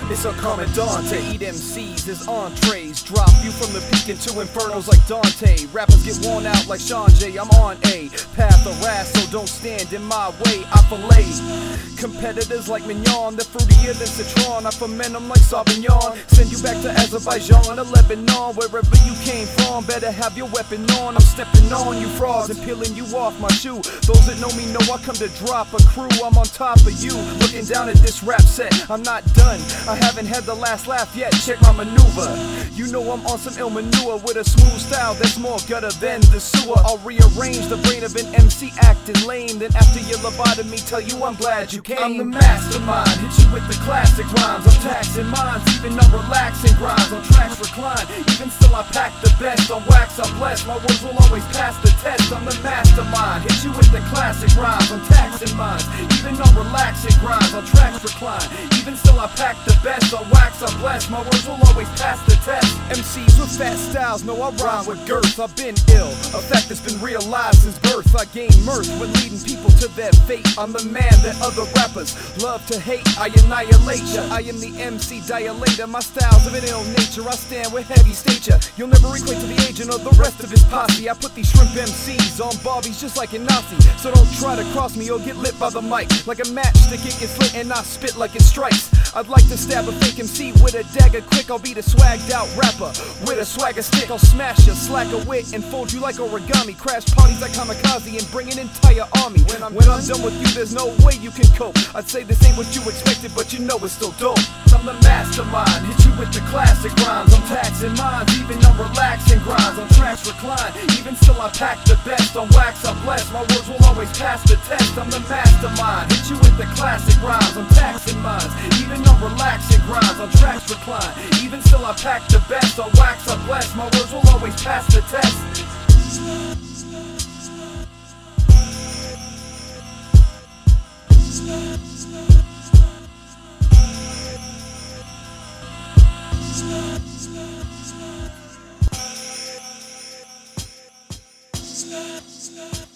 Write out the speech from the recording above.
It's uncommon dawn to eat MCs as entrees. Drop you from the peak into infernos like Dante. Rappers get worn out like Sean J. I'm on a path of wrath, so don't stand in my way. I fillet competitors like Mignon. They're fruitier than Citron. I ferment them like Sauvignon. Send you back to Azerbaijan or Lebanon. Wherever you came from, better have your weapon on. I'm stepping on you frauds and peeling you off my shoe. Those that know me know I come to drop a crew. I'm on top of you, looking down at this rap set. I'm not done, I haven't had the last laugh yet. Check my maneuver. You know I'm on some ill manure with a smooth style that's more gutter than the sewer. I'll rearrange the brain of an MC acting lame. Then after your lobotomy, tell you I'm glad you came. I'm the mastermind, hit you with the classic rhymes. I'm taxing minds, even on relaxing grinds. On tracks recline, even still I pack the best. On wax I bless, my words will always pass the test. I'm the mastermind, hit you with the classic rhymes. I'm taxing minds, even on relaxing grinds. On tracks recline, even still I pack the best. On wax I bless, my words will always pass the test. MCs with fat styles know I rhyme with girth. I've been ill, a fact that's been realized since birth. I gain mirth when leading people to their fate. I'm the man that other rappers love to hate. I annihilate ya, I am the MC dilator. My style's of an ill nature, I stand with heavy stature. You'll never equate to the agent or the rest of his posse. I put these shrimp MCs on Barbies just like a Nazi. So don't try to cross me or get lit by the mic. Like a matchstick, it gets lit and I spit like it strikes. I'd like to stab a fake MC with a dagger quick. I'll be the swagged out rapper with a swagger stick. I'll smash ya, slack a wit, and fold you like origami. Crash parties like kamikaze and bring an entire army. When I'm done with you, there's no way you can cope. I'd say this ain't what you expected, but you know it's still dope. I'm the mastermind, hit you with the classic rhymes. I'm taxing minds, even on relaxing grinds. On tracks recline, even still I pack the best. On wax I bless, my words will always pass the test. I'm the mastermind, hit you with the classic rhymes. I'm taxing minds, even on relaxing grinds. On tracks recline, even still I pack the best. On wax I bless, my words will always pass the test. Snap.